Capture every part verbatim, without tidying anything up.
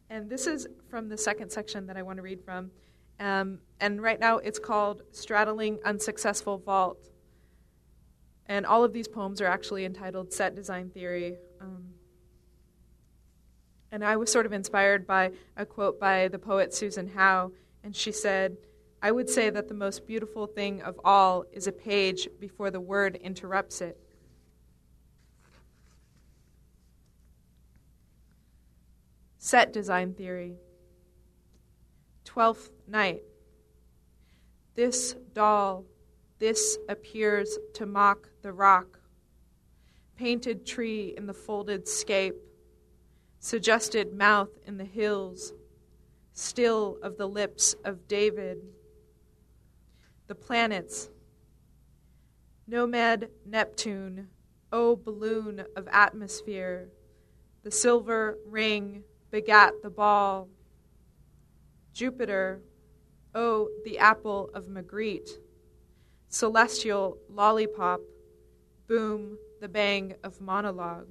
And this is from the second section that I want to read from. Um, and right now it's called Straddling Unsuccessful Vault. And all of these poems are actually entitled Set Design Theory. Um, and I was sort of inspired by a quote by the poet Susan Howe. And she said, "I would say that the most beautiful thing of all is a page before the word interrupts it." Set Design Theory. Twelfth Night. This doll, this appears to mock the rock. Painted tree in the folded scape, suggested mouth in the hills, still of the lips of David. The planets. Nomad Neptune, O balloon of atmosphere, the silver ring begat the ball. Jupiter, O the apple of Magritte, celestial lollipop, boom the bang of monologue.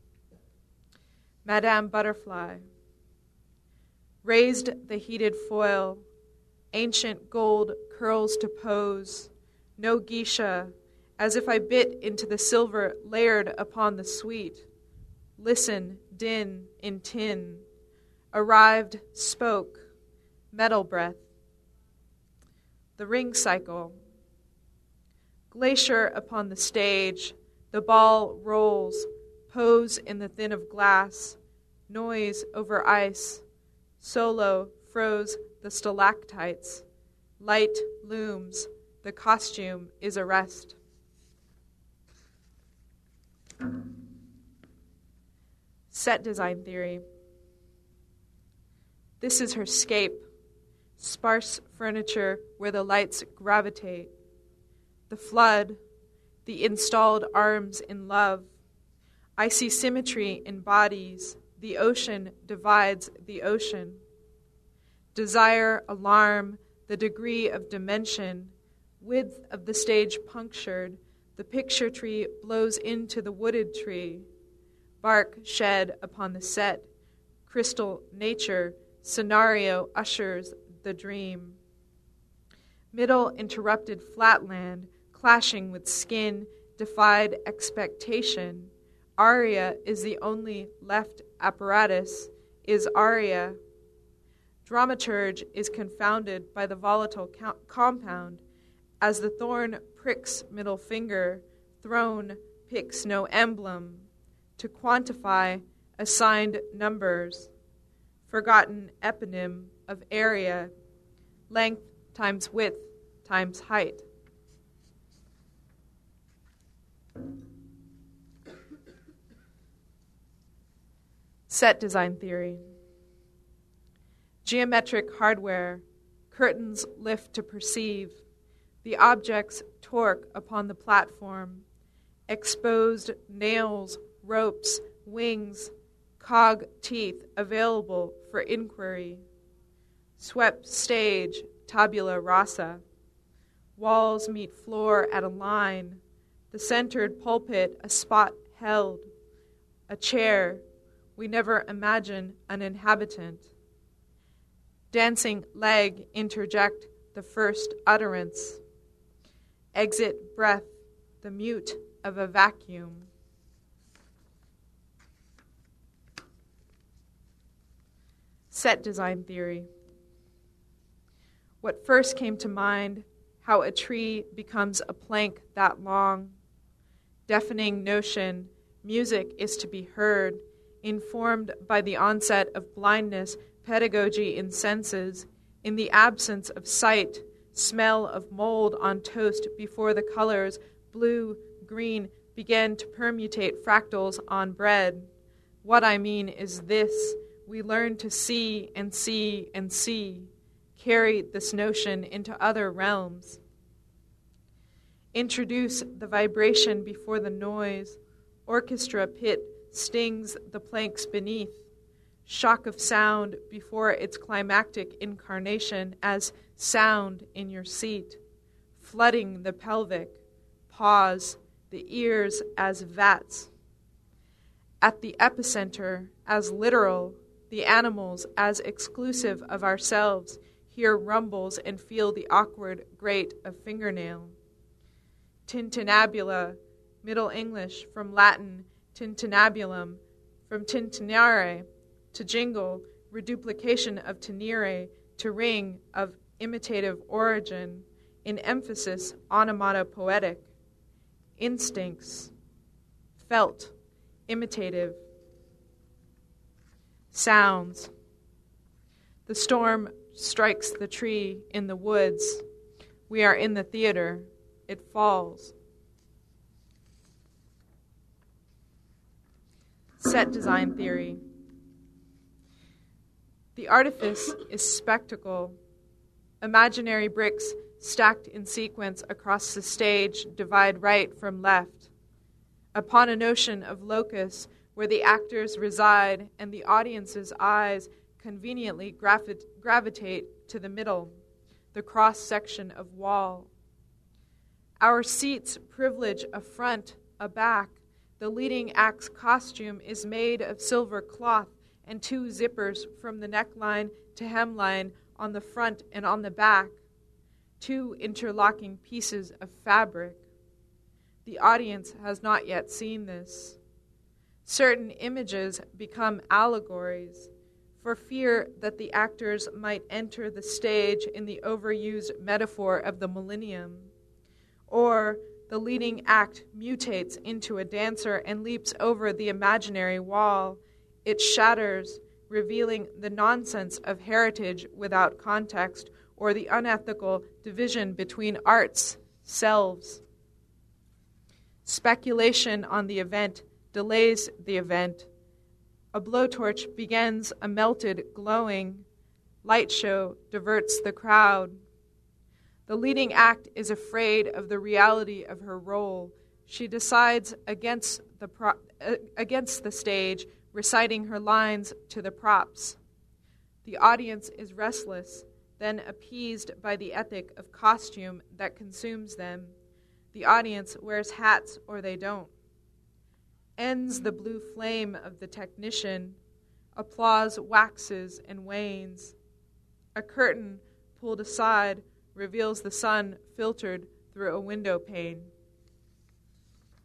Madame Butterfly, raised the heated foil, ancient gold curls to pose, no geisha, as if I bit into the silver layered upon the sweet. Listen, din in tin, arrived, spoke, metal breath. The ring cycle. Glacier upon the stage, the ball rolls, pose in the thin of glass, noise over ice, solo froze the stalactites, light looms, the costume is a rest. Set Design Theory. This is her scape, sparse furniture where the lights gravitate, the flood, the installed arms in love. I see symmetry in bodies, the ocean divides the ocean. Desire, alarm, the degree of dimension, width of the stage punctured, the picture tree blows into the wooded tree. Bark shed upon the set, crystal nature, scenario ushers the dream. Middle interrupted flatland, clashing with skin, defied expectation. Aria is the only left apparatus, is aria. Dramaturge is confounded by the volatile co- compound. As the thorn pricks middle finger, throne picks no emblem. To quantify assigned numbers, forgotten eponym of area, length times width times height. Set Design Theory. Geometric hardware, curtains lift to perceive, the objects torque upon the platform, exposed nails, ropes, wings, cog teeth available for inquiry. Swept stage, tabula rasa. Walls meet floor at a line. The centered pulpit, a spot held. A chair. We never imagine an inhabitant. Dancing leg interject the first utterance. Exit breath, the mute of a vacuum. Set Design Theory. What first came to mind, how a tree becomes a plank that long. Deafening notion, music is to be heard, informed by the onset of blindness, pedagogy in senses, in the absence of sight, smell of mold on toast before the colors, blue, green, began to permutate fractals on bread. What I mean is this. We learn to see and see and see, carry this notion into other realms. Introduce the vibration before the noise. Orchestra pit stings the planks beneath. Shock of sound before its climactic incarnation as sound in your seat. Flooding the pelvic. Pause, the ears as vats. At the epicenter, as literal, the animals as exclusive of ourselves, hear rumbles and feel the awkward grate of fingernail. Tintinnabula, Middle English, from Latin tintinnabulum, from tintinnare, to jingle, reduplication of tenere, to ring, of imitative origin, in emphasis onomatopoetic. Instincts, felt, imitative. Sounds. The storm strikes the tree in the woods. We are in the theater. It falls. Set design theory. The artifice is spectacle. Imaginary bricks stacked in sequence across the stage divide right from left. Upon a notion of locus where the actors reside and the audience's eyes conveniently gravi- gravitate to the middle, the cross-section of wall. Our seats privilege a front, a back. The leading act's costume is made of silver cloth and two zippers from the neckline to hemline on the front and on the back, two interlocking pieces of fabric. The audience has not yet seen this. Certain images become allegories, for fear that the actors might enter the stage in the overused metaphor of the millennium, or the leading act mutates into a dancer and leaps over the imaginary wall. It shatters, revealing the nonsense of heritage without context, or the unethical division between arts, selves. Speculation on the event delays the event. A blowtorch begins a melted, glowing. Light show diverts the crowd. The leading act is afraid of the reality of her role. She decides against the pro- uh, against the stage, reciting her lines to the props. The audience is restless, then appeased by the ethic of costume that consumes them. The audience wears hats or they don't. Ends the blue flame of the technician. Applause waxes and wanes. A curtain pulled aside reveals the sun filtered through a window pane.